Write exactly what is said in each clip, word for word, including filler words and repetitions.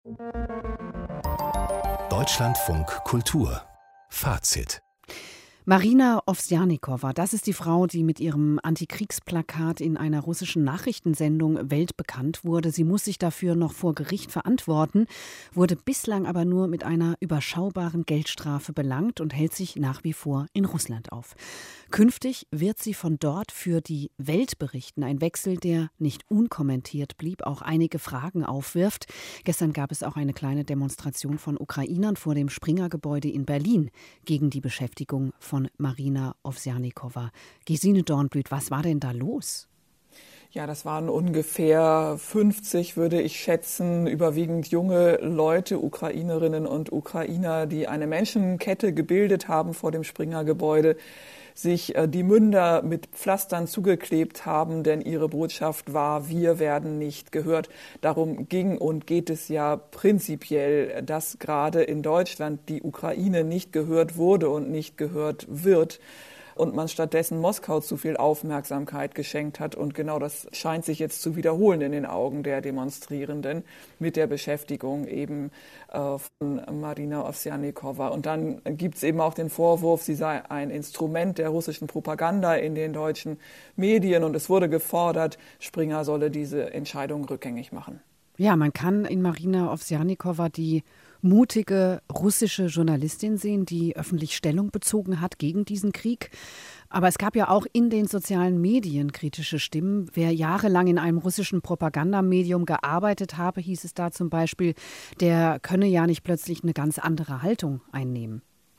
Deutschlandfunk Kultur Fazit. Marina Owsjannikowa, das ist die Frau, die mit ihrem Antikriegsplakat in einer russischen Nachrichtensendung weltbekannt wurde. Sie muss sich dafür noch vor Gericht verantworten, wurde bislang aber nur mit einer überschaubaren Geldstrafe belangt und hält sich nach wie vor in Russland auf. Künftig wird sie von dort für die Welt berichten. Ein Wechsel, der nicht unkommentiert blieb, auch einige Fragen aufwirft. Gestern gab es auch eine kleine Demonstration von Ukrainern vor dem Springer-Gebäude in Berlin gegen die Beschäftigung von von Marina Owsjannikowa. Gesine Dornblüt, was war denn da los? Ja, das waren ungefähr fünfzig, würde ich schätzen, überwiegend junge Leute, Ukrainerinnen und Ukrainer, die eine Menschenkette gebildet haben vor dem Springer-Gebäude, sich die Münder mit Pflastern zugeklebt haben, denn ihre Botschaft war, wir werden nicht gehört. Darum ging und geht es ja prinzipiell, dass gerade in Deutschland die Ukraine nicht gehört wurde und nicht gehört wird. Und man stattdessen Moskau zu viel Aufmerksamkeit geschenkt hat. Und genau das scheint sich jetzt zu wiederholen in den Augen der Demonstrierenden mit der Beschäftigung eben äh, von Marina Owsjannikowa. Und dann gibt es eben auch den Vorwurf, sie sei ein Instrument der russischen Propaganda in den deutschen Medien. Und es wurde gefordert, Springer solle diese Entscheidung rückgängig machen. Ja, man kann in Marina Owsjannikowa die mutige russische Journalistin sehen, die öffentlich Stellung bezogen hat gegen diesen Krieg. Aber es gab ja auch in den sozialen Medien kritische Stimmen. Wer jahrelang in einem russischen Propagandamedium gearbeitet habe, hieß es da zum Beispiel, der könne ja nicht plötzlich eine ganz andere Haltung einnehmen.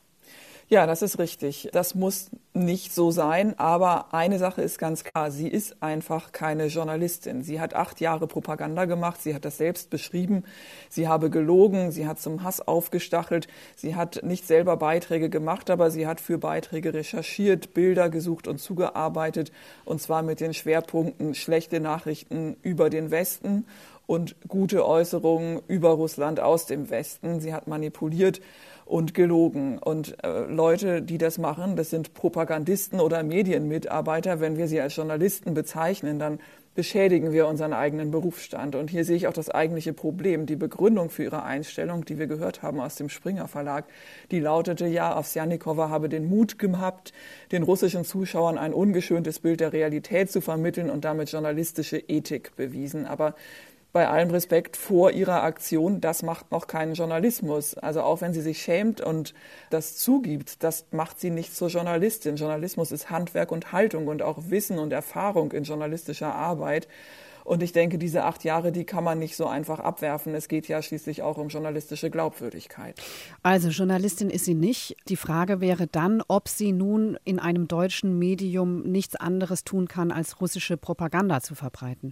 Ja, das ist richtig. Das muss nicht so sein. Aber eine Sache ist ganz klar. Sie ist einfach keine Journalistin. Sie hat acht Jahre Propaganda gemacht. Sie hat das selbst beschrieben. Sie habe gelogen. Sie hat zum Hass aufgestachelt. Sie hat nicht selber Beiträge gemacht, aber sie hat für Beiträge recherchiert, Bilder gesucht und zugearbeitet. Und zwar mit den Schwerpunkten schlechte Nachrichten über den Westen und gute Äußerungen über Russland aus dem Westen. Sie hat manipuliert und gelogen. Und äh, Leute, die das machen, das sind Propagandisten oder Medienmitarbeiter. Wenn wir sie als Journalisten bezeichnen, dann beschädigen wir unseren eigenen Berufsstand. Und hier sehe ich auch das eigentliche Problem. Die Begründung für ihre Einstellung, die wir gehört haben aus dem Springer Verlag, die lautete ja, Owsjannikowa habe den Mut gehabt, den russischen Zuschauern ein ungeschöntes Bild der Realität zu vermitteln und damit journalistische Ethik bewiesen. Aber bei allem Respekt vor ihrer Aktion, das macht noch keinen Journalismus. Also auch wenn sie sich schämt und das zugibt, das macht sie nicht zur Journalistin. Journalismus ist Handwerk und Haltung und auch Wissen und Erfahrung in journalistischer Arbeit. Und ich denke, diese acht Jahre, die kann man nicht so einfach abwerfen. Es geht ja schließlich auch um journalistische Glaubwürdigkeit. Also Journalistin ist sie nicht. Die Frage wäre dann, ob sie nun in einem deutschen Medium nichts anderes tun kann, als russische Propaganda zu verbreiten.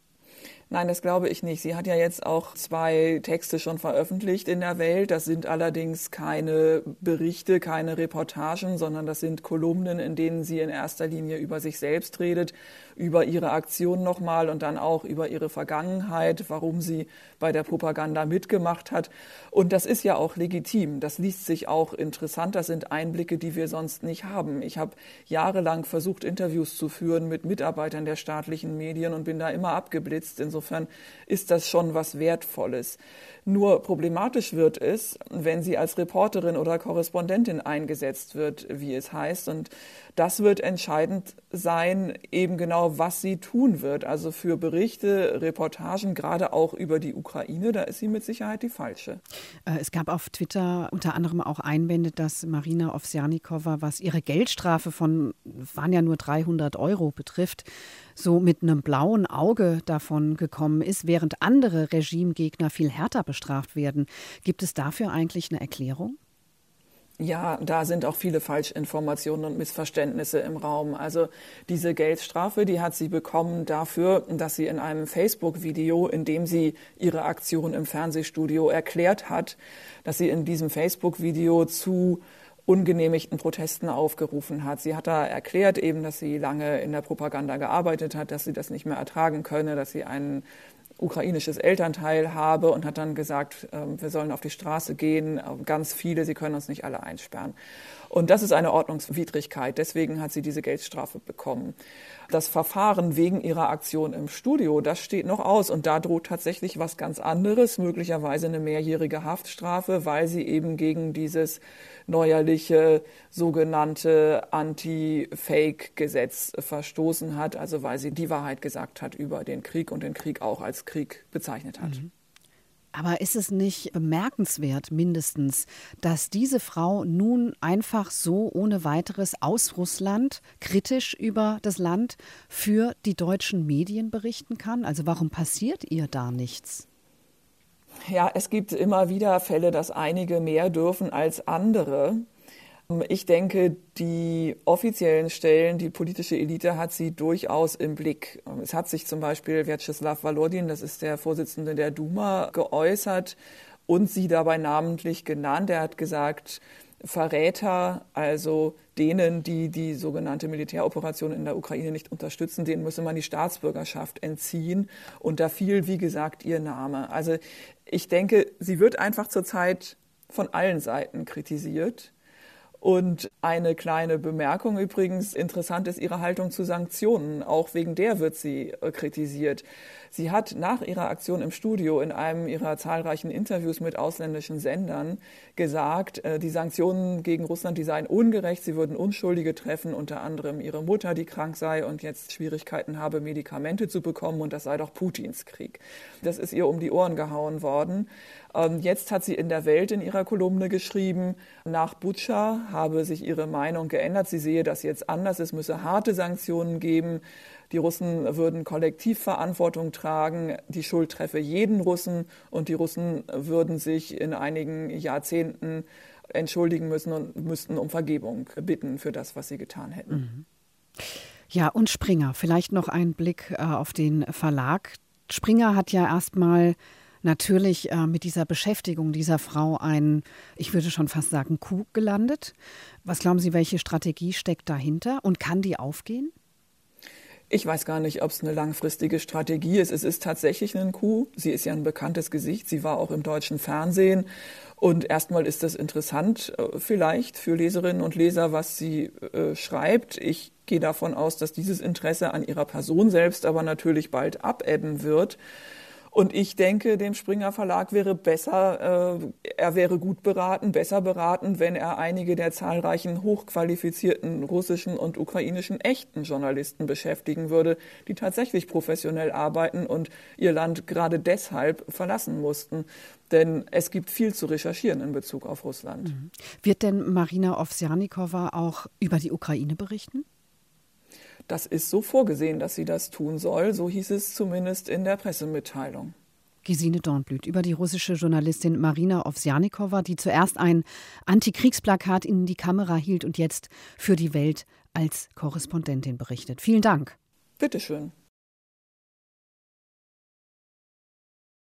Nein, das glaube ich nicht. Sie hat ja jetzt auch zwei Texte schon veröffentlicht in der Welt. Das sind allerdings keine Berichte, keine Reportagen, sondern das sind Kolumnen, in denen sie in erster Linie über sich selbst redet, über ihre Aktion nochmal und dann auch über ihre Vergangenheit, warum sie bei der Propaganda mitgemacht hat. Und das ist ja auch legitim. Das liest sich auch interessant. Das sind Einblicke, die wir sonst nicht haben. Ich habe jahrelang versucht, Interviews zu führen mit Mitarbeitern der staatlichen Medien und bin da immer abgeblitzt. Insofern ist das schon was Wertvolles. Nur problematisch wird es, wenn sie als Reporterin oder Korrespondentin eingesetzt wird, wie es heißt. Und das wird entscheidend sein, eben genau, was sie tun wird. Also für Berichte, Reportagen, gerade auch über die Ukraine, da ist sie mit Sicherheit die falsche. Es gab auf Twitter unter anderem auch Einwände, dass Marina Owsjannikowa, was ihre Geldstrafe von, waren ja nur dreihundert Euro betrifft, so mit einem blauen Auge davon gekommen ist, während andere Regimegegner viel härter bestraft werden. Gibt es dafür eigentlich eine Erklärung? Ja, da sind auch viele Falschinformationen und Missverständnisse im Raum. Also diese Geldstrafe, die hat sie bekommen dafür, dass sie in einem Facebook-Video, in dem sie ihre Aktion im Fernsehstudio erklärt hat, dass sie in diesem Facebook-Video zu ungenehmigten Protesten aufgerufen hat. Sie hat da erklärt eben, dass sie lange in der Propaganda gearbeitet hat, dass sie das nicht mehr ertragen könne, dass sie einen ukrainisches Elternteil habe und hat dann gesagt, wir sollen auf die Straße gehen, ganz viele, sie können uns nicht alle einsperren. Und das ist eine Ordnungswidrigkeit. Deswegen hat sie diese Geldstrafe bekommen. Das Verfahren wegen ihrer Aktion im Studio, das steht noch aus. Und da droht tatsächlich was ganz anderes, möglicherweise eine mehrjährige Haftstrafe, weil sie eben gegen dieses neuerliche sogenannte Anti-Fake-Gesetz verstoßen hat. Also weil sie die Wahrheit gesagt hat über den Krieg und den Krieg auch als Krieg bezeichnet hat. Mhm. Aber ist es nicht bemerkenswert, mindestens, dass diese Frau nun einfach so ohne weiteres aus Russland kritisch über das Land für die deutschen Medien berichten kann? Also warum passiert ihr da nichts? Ja, es gibt immer wieder Fälle, dass einige mehr dürfen als andere. Ich denke, die offiziellen Stellen, die politische Elite hat sie durchaus im Blick. Es hat sich zum Beispiel Vyacheslav Volodin, das ist der Vorsitzende der Duma, geäußert und sie dabei namentlich genannt. Er hat gesagt, Verräter, also denen, die die sogenannte Militäroperation in der Ukraine nicht unterstützen, denen müsse man die Staatsbürgerschaft entziehen. Und da fiel, wie gesagt, ihr Name. Also ich denke, sie wird einfach zurzeit von allen Seiten kritisiert. Und eine kleine Bemerkung übrigens, interessant ist ihre Haltung zu Sanktionen. Auch wegen der wird sie kritisiert. Sie hat nach ihrer Aktion im Studio in einem ihrer zahlreichen Interviews mit ausländischen Sendern gesagt, die Sanktionen gegen Russland, die seien ungerecht, sie würden Unschuldige treffen, unter anderem ihre Mutter, die krank sei und jetzt Schwierigkeiten habe, Medikamente zu bekommen, und das sei doch Putins Krieg. Das ist ihr um die Ohren gehauen worden. Jetzt hat sie in der Welt in ihrer Kolumne geschrieben, nach Butscha habe sich ihre Meinung geändert. Sie sehe das jetzt anders. Es müsse harte Sanktionen geben. Die Russen würden Kollektivverantwortung tragen. Die Schuld treffe jeden Russen. Und die Russen würden sich in einigen Jahrzehnten entschuldigen müssen und müssten um Vergebung bitten für das, was sie getan hätten. Mhm. Ja, und Springer. Vielleicht noch ein Blick äh, auf den Verlag. Springer hat ja erstmal natürlich äh, mit dieser Beschäftigung dieser Frau ein, ich würde schon fast sagen, Coup gelandet. Was glauben Sie, welche Strategie steckt dahinter und kann die aufgehen? Ich weiß gar nicht, ob es eine langfristige Strategie ist. Es ist tatsächlich ein Coup. Sie ist ja ein bekanntes Gesicht. Sie war auch im deutschen Fernsehen. Und erstmal ist das interessant, äh, vielleicht für Leserinnen und Leser, was sie äh, schreibt. Ich gehe davon aus, dass dieses Interesse an ihrer Person selbst aber natürlich bald abebben wird. Und ich denke, dem Springer Verlag wäre besser, äh, er wäre gut beraten, besser beraten, wenn er einige der zahlreichen hochqualifizierten russischen und ukrainischen echten Journalisten beschäftigen würde, die tatsächlich professionell arbeiten und ihr Land gerade deshalb verlassen mussten. Denn es gibt viel zu recherchieren in Bezug auf Russland. Mhm. Wird denn Marina Ovsjannikowa auch über die Ukraine berichten? Das ist so vorgesehen, dass sie das tun soll. So hieß es zumindest in der Pressemitteilung. Gesine Dornblüt über die russische Journalistin Marina Ovsjannikowa, die zuerst ein Antikriegsplakat in die Kamera hielt und jetzt für die Welt als Korrespondentin berichtet. Vielen Dank. Bitteschön.